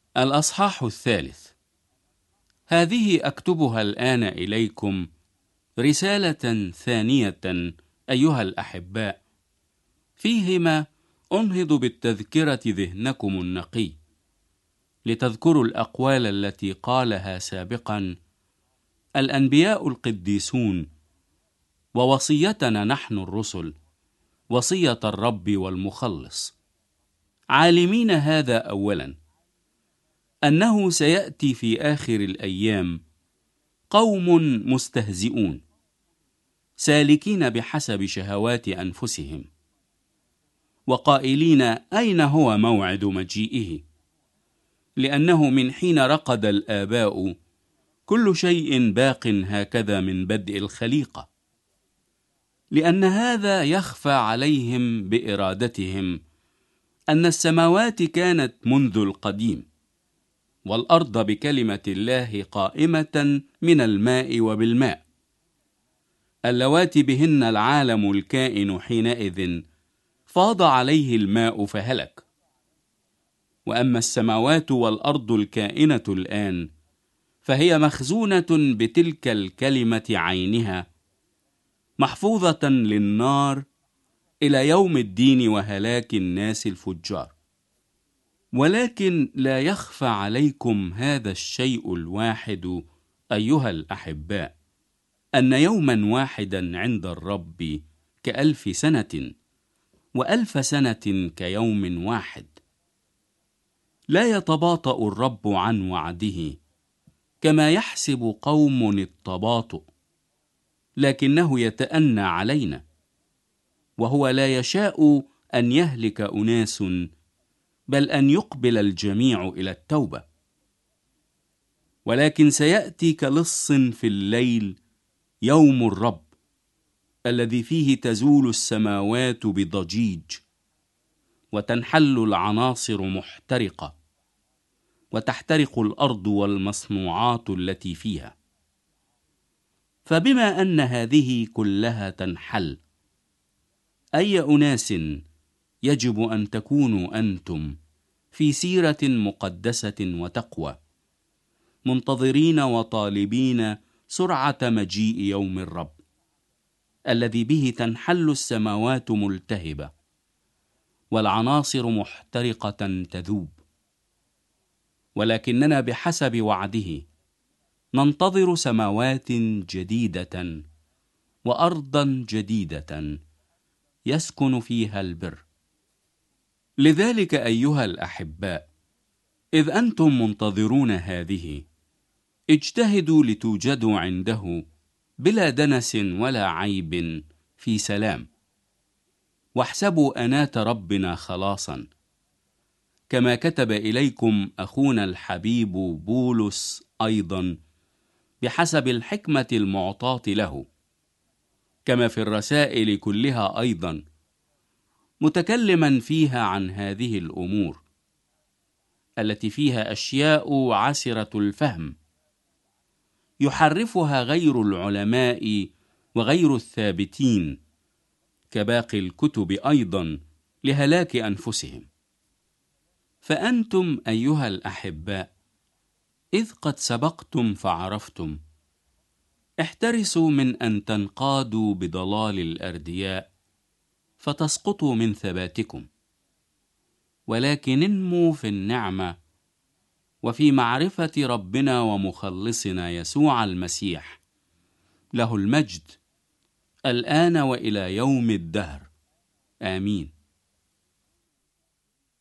الأصحاح 3. هذه أكتبها الآن إليكم رسالة ثانية أيها الأحباء، فيهما أنهض بالتذكرة ذهنكم النقي، لتذكروا الأقوال التي قالها سابقا الأنبياء القديسون، ووصيتنا نحن الرسل، وصية الرب والمخلص، عالمين هذا أولا، أنه سيأتي في آخر الأيام قوم مستهزئون، سالكين بحسب شهوات أنفسهم، وقائلين أين هو موعد مجيئه؟ لأنه من حين رقد الآباء كل شيء باق هكذا من بدء الخليقة، لأن هذا يخفى عليهم بإرادتهم أن السماوات كانت منذ القديم، والأرض بكلمة الله قائمة من الماء وبالماء، اللواتي بهن العالم الكائن حينئذ فاض عليه الماء فهلك. وأما السماوات والأرض الكائنة الآن فهي مخزونة بتلك الكلمة عينها، محفوظة للنار إلى يوم الدين وهلاك الناس الفجار. ولكن لا يخفى عليكم هذا الشيء الواحد أيها الأحباء، أن يوما واحدا عند الرب ك1000 سنة، و1000 سنة كيوم واحد. لا يتباطأ الرب عن وعده كما يحسب قوم التباطؤ، لكنه يتأنى علينا، وهو لا يشاء أن يهلك أناس، بل أن يقبل الجميع إلى التوبة. ولكن سيأتي كلص في الليل يوم الرب، الذي فيه تزول السماوات بضجيج، وتنحل العناصر محترقة، وتحترق الأرض والمصنوعات التي فيها. فبما أن هذه كلها تنحل، أي أناس يجب أن تكونوا أنتم في سيرة مقدسة وتقوى، منتظرين وطالبين سرعة مجيء يوم الرب، الذي به تنحل السماوات ملتهبة، والعناصر محترقة تذوب. ولكننا بحسب وعده ننتظر سماوات جديدة وأرضا جديدة يسكن فيها البر. لذلك أيها الأحباء، إذ أنتم منتظرون هذه، اجتهدوا لتوجدوا عنده بلا دنس ولا عيب في سلام، واحسبوا أناة ربنا خلاصا، كما كتب إليكم أخونا الحبيب بولس أيضا بحسب الحكمة المعطاة له، كما في الرسائل كلها أيضا، متكلما فيها عن هذه الأمور التي فيها أشياء عسرة الفهم، يحرفها غير العلماء وغير الثابتين كباقي الكتب أيضا لهلاك أنفسهم. فأنتم أيها الأحباء، إذ قد سبقتم فعرفتم، احترسوا من أن تنقادوا بضلال الأردياء فتسقطوا من ثباتكم، ولكن انموا في النعمة وفي معرفة ربنا ومخلصنا يسوع المسيح، له المجد الآن وإلى يوم الدهر، آمين.